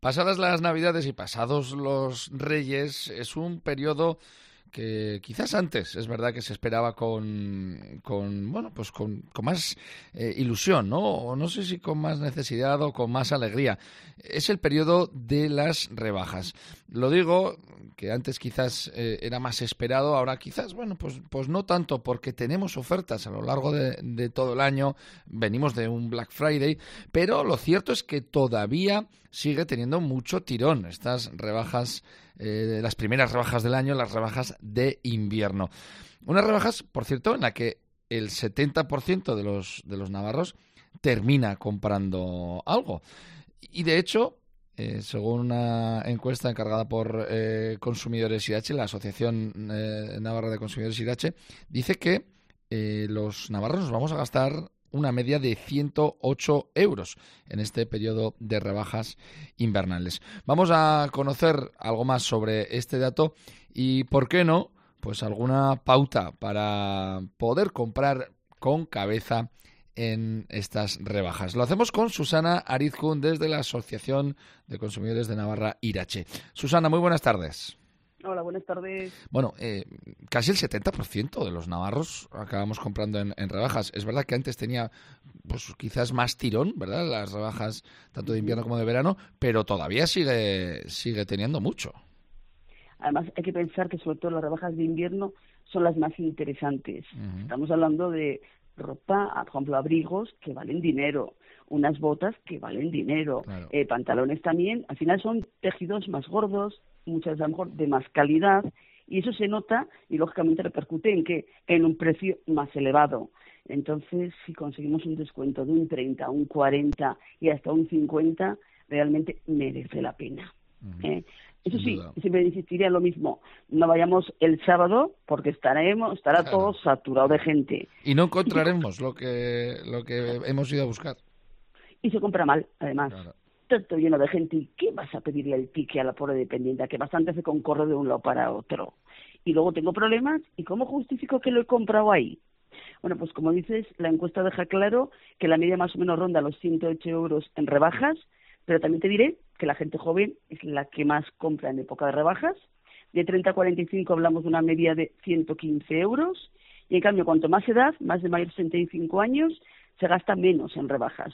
Pasadas las Navidades y pasados los Reyes, es un periodo que quizás antes es verdad que se esperaba con más ilusión, ¿no? O no sé si con más necesidad o con más alegría. Es el periodo de las rebajas. Lo digo que antes quizás era más esperado, ahora quizás, pues no tanto, porque tenemos ofertas a lo largo de todo el año, venimos de un Black Friday, pero lo cierto es que todavía sigue teniendo mucho tirón estas rebajas, las primeras rebajas del año, las rebajas de invierno. Unas rebajas, por cierto, en la que el 70% de los navarros termina comprando algo. Y de hecho, según una encuesta encargada por Consumidores IH, la Asociación Navarra de Consumidores IH, dice que los navarros nos vamos a gastar una media de 108 euros en este periodo de rebajas invernales. Vamos a conocer algo más sobre este dato y, ¿por qué no?, pues alguna pauta para poder comprar con cabeza en estas rebajas. Lo hacemos con Susana Arizkun desde la Asociación de Consumidores de Navarra, Irache. Susana, muy buenas tardes. Hola, buenas tardes. Bueno, casi el 70% de los navarros acabamos comprando en rebajas. Es verdad que antes tenía, pues quizás más tirón, ¿verdad?, las rebajas tanto de invierno como de verano, pero todavía sigue teniendo mucho. Además, hay que pensar que sobre todo las rebajas de invierno son las más interesantes. Estamos hablando de ropa, por ejemplo, abrigos que valen dinero, unas botas que valen dinero, Claro. Pantalones también. Al final son tejidos más gordos, muchas veces a lo mejor de más calidad, y eso se nota y lógicamente repercute en un precio más elevado. Entonces, si conseguimos un descuento de un 30, un 40 y hasta un 50, realmente merece la pena. Eso sí, siempre insistiría en lo mismo. No vayamos el sábado porque estará todo saturado de gente. Y no encontraremos lo que hemos ido a buscar. Y se compra mal, además. Claro. Todo lleno de gente. ¿Y qué vas a pedirle el ticket a la pobre dependiente? Que bastante se concorre de un lado para otro. Y luego tengo problemas. ¿Y cómo justifico que lo he comprado ahí? Bueno, pues como dices, la encuesta deja claro que la media más o menos ronda los 108 euros en rebajas, pero también te diré que la gente joven es la que más compra en época de rebajas. De 30 a 45 hablamos de una media de 115 euros. Y en cambio, cuanto más edad, más de mayor de 65 años, se gasta menos en rebajas,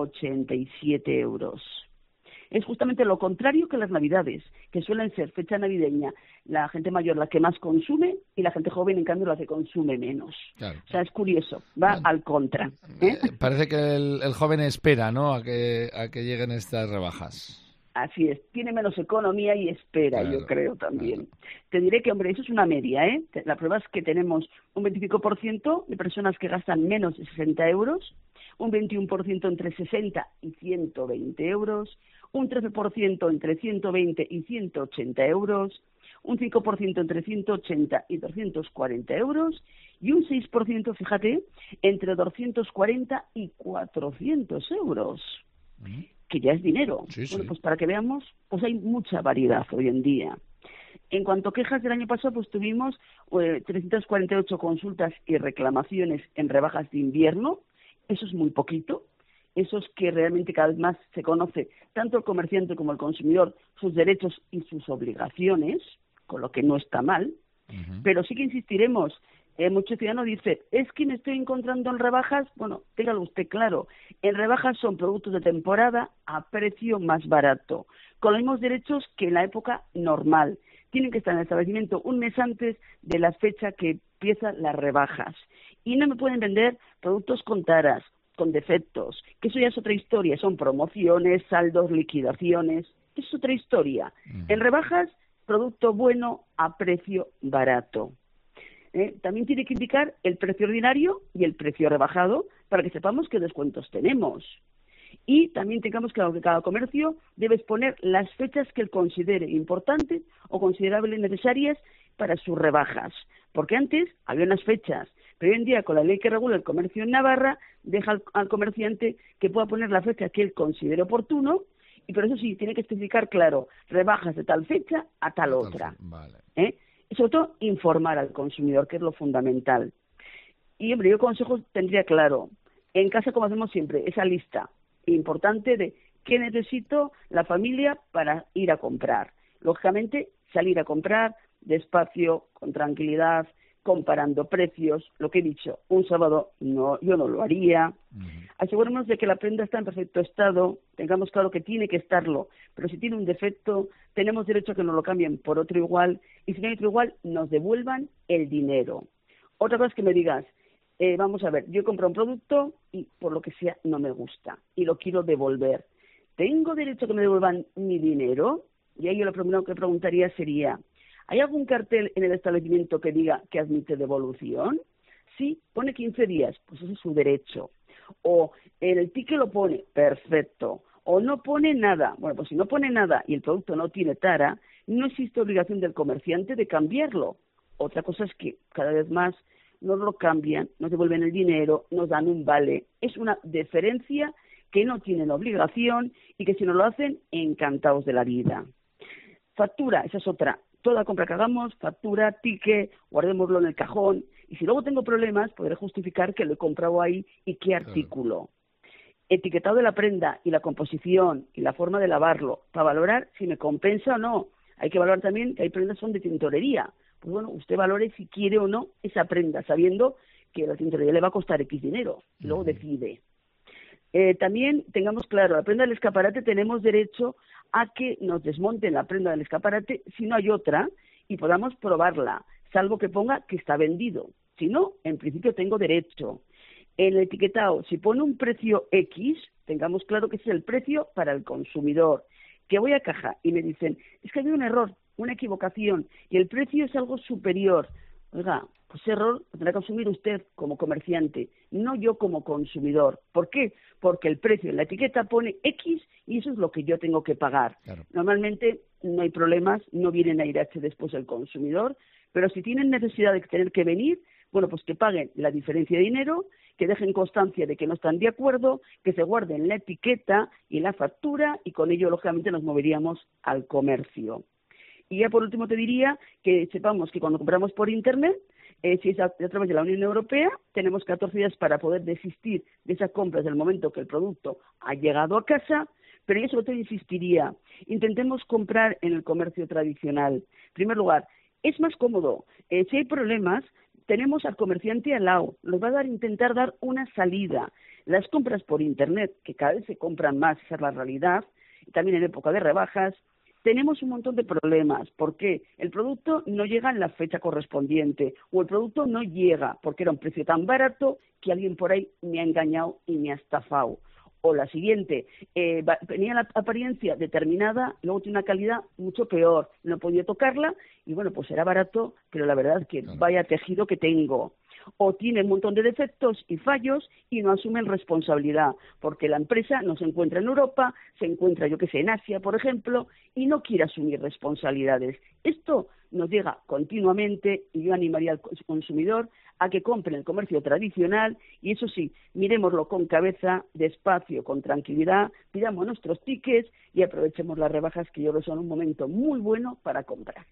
87 euros. Es justamente lo contrario que las Navidades, que suelen ser fecha navideña, la gente mayor la que más consume y la gente joven, en cambio, la que consume menos. Claro. O sea, es curioso, va al contra. Parece que el joven espera, ¿no?, a que lleguen estas rebajas. Así es, tiene menos economía y espera, Claro, yo creo también. claro. Te diré que, hombre, eso es una media, ¿eh? La prueba es que tenemos un 25% de personas que gastan menos de 60 euros, un 21% entre 60 y 120 euros, un 13% entre 120 y 180 euros, un 5% entre 180 y 240 euros y un 6%, fíjate, entre 240 y 400 euros. Que ya es dinero. Sí, sí. Bueno, pues para que veamos, pues hay mucha variedad hoy en día. En cuanto a quejas del año pasado, pues tuvimos 348 consultas y reclamaciones en rebajas de invierno. Eso es muy poquito. Eso es que realmente cada vez más se conoce tanto el comerciante como el consumidor sus derechos y sus obligaciones, con lo que no está mal. Pero sí que insistiremos. Mucho ciudadano dice, es que me estoy encontrando en rebajas. Bueno, téngalo usted claro, en rebajas son productos de temporada a precio más barato, con los mismos derechos que en la época normal. Tienen que estar en el establecimiento un mes antes de la fecha que empiezan las rebajas. Y no me pueden vender productos con taras, con defectos, que eso ya es otra historia, son promociones, saldos, liquidaciones, es otra historia. En rebajas, producto bueno a precio barato. También tiene que indicar el precio ordinario y el precio rebajado para que sepamos qué descuentos tenemos. Y también tengamos claro que cada comercio debe exponer las fechas que él considere importantes o considerables necesarias para sus rebajas. Porque antes había unas fechas, pero hoy en día con la ley que regula el comercio en Navarra deja al comerciante que pueda poner la fecha que él considere oportuno, y por eso sí tiene que especificar claro, rebajas de tal fecha a tal otra. Vale. Y sobre todo informar al consumidor, que es lo fundamental. Y hombre, yo consejos tendría claro, en casa como hacemos siempre, esa lista importante de ¿Qué necesito la familia para ir a comprar? Lógicamente, salir a comprar despacio, con tranquilidad, comparando precios. Lo que he dicho, un sábado yo no lo haría. Asegurémonos de que la prenda está en perfecto estado, tengamos claro que tiene que estarlo, pero si tiene un defecto, tenemos derecho a que nos lo cambien por otro igual, y si no hay otro igual, nos devuelvan el dinero. Otra cosa es que me digas, vamos a ver, yo he comprado un producto y por lo que sea no me gusta y lo quiero devolver. ¿Tengo derecho a que me devuelvan mi dinero? Y ahí yo lo primero que preguntaría sería, ¿hay algún cartel en el establecimiento que diga que admite devolución? Sí, pone 15 días, pues ese es su derecho. O en el ticket lo pone, perfecto. O no pone nada. Bueno, pues si no pone nada y el producto no tiene tara, no existe obligación del comerciante de cambiarlo. Otra cosa es que cada vez más nos lo cambian, nos devuelven el dinero, nos dan un vale. Es una deferencia que no tienen obligación y que si no lo hacen, encantados de la vida. Factura, esa es otra. Toda compra que hagamos, factura, ticket, guardémoslo en el cajón. Y si luego tengo problemas, podré justificar que lo he comprado ahí y qué artículo. Etiquetado de la prenda y la composición y la forma de lavarlo, para valorar si me compensa o no. Hay que valorar también que hay prendas que son de tintorería. Pues bueno, usted valore si quiere o no esa prenda, sabiendo que la tintorería le va a costar X dinero. Y luego decide. También tengamos claro, la prenda del escaparate tenemos derecho a que nos desmonten la prenda del escaparate si no hay otra y podamos probarla, salvo que ponga que está vendido. Si no, en principio tengo derecho. En el etiquetado, si pone un precio X, tengamos claro que ese es el precio para el consumidor. Que voy a caja y me dicen, es que hay un error, una equivocación, y el precio es algo superior. Oiga, pues ese error lo tendrá que asumir usted como comerciante, no yo como consumidor. ¿Por qué? Porque el precio en la etiqueta pone X y eso es lo que yo tengo que pagar. Claro. Normalmente no hay problemas, no vienen a IRH después el consumidor, pero si tienen necesidad de tener que venir, bueno, pues que paguen la diferencia de dinero, que dejen constancia de que no están de acuerdo, que se guarden la etiqueta y la factura y con ello, lógicamente, nos moveríamos al comercio. Y ya por último te diría que sepamos que cuando compramos por Internet, si es a través de la Unión Europea, tenemos 14 días para poder desistir de esa compra desde el momento que el producto ha llegado a casa, pero yo sobre todo insistiría, intentemos comprar en el comercio tradicional. En primer lugar, es más cómodo. Si hay problemas, tenemos al comerciante al lado, nos va a intentar dar una salida. Las compras por Internet, que cada vez se compran más, esa es la realidad, y también en época de rebajas, tenemos un montón de problemas. ¿Por qué? El producto no llega en la fecha correspondiente o el producto no llega porque era un precio tan barato que alguien por ahí me ha engañado y me ha estafado. O la siguiente, tenía la apariencia determinada, luego tiene una calidad mucho peor, no he podido tocarla y bueno, pues era barato, pero la verdad es que vaya tejido que tengo. O tiene un montón de defectos y fallos y no asumen responsabilidad, porque la empresa no se encuentra en Europa, se encuentra, yo que sé, en Asia, por ejemplo, y no quiere asumir responsabilidades. Esto nos llega continuamente y yo animaría al consumidor a que compre en el comercio tradicional y eso sí, miremoslo con cabeza, despacio, con tranquilidad, pidamos nuestros tickets y aprovechemos las rebajas que yo creo que son un momento muy bueno para comprar.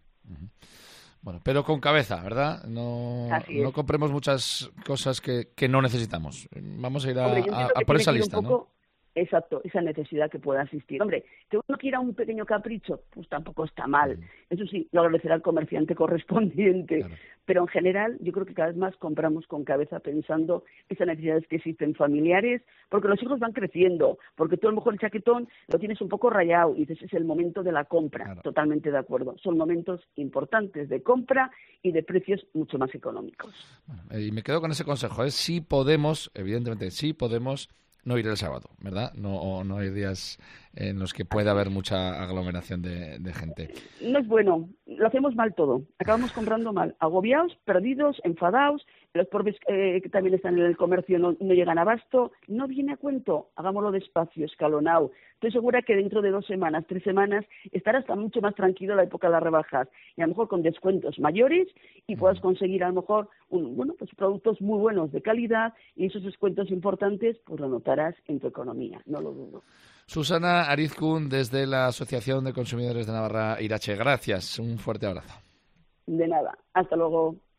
Bueno, pero con cabeza, ¿verdad? No compremos muchas cosas que no necesitamos. Vamos a ir a por esa lista, ¿no? Exacto, esa necesidad que pueda existir. Hombre, que uno quiera un pequeño capricho, pues tampoco está mal. Eso sí, lo agradecerá al comerciante correspondiente. Claro. Pero en general, yo creo que cada vez más compramos con cabeza pensando esas necesidades que existen familiares, porque los hijos van creciendo, porque tú a lo mejor el chaquetón lo tienes un poco rayado y dices, es el momento de la compra. Claro. Totalmente de acuerdo. Son momentos importantes de compra y de precios mucho más económicos. Bueno, y me quedo con ese consejo, ¿eh? Sí podemos, evidentemente, sí podemos no ir el sábado, ¿verdad? No hay días en los que pueda haber mucha aglomeración de gente. No es bueno, lo hacemos mal todo, acabamos comprando mal, agobiados, perdidos, enfadados, los pobres que también están en el comercio no llegan a abasto, no viene a cuento, hagámoslo despacio, escalonado. Estoy segura que dentro de 2 semanas, 3 semanas, estará hasta mucho más tranquilo la época de las rebajas y a lo mejor con descuentos mayores y puedas conseguir a lo mejor pues productos muy buenos de calidad y esos descuentos importantes pues lo notarás en tu economía, no lo dudo. Susana Arizkun, desde la Asociación de Consumidores de Navarra IRH. Gracias, un fuerte abrazo. De nada, hasta luego.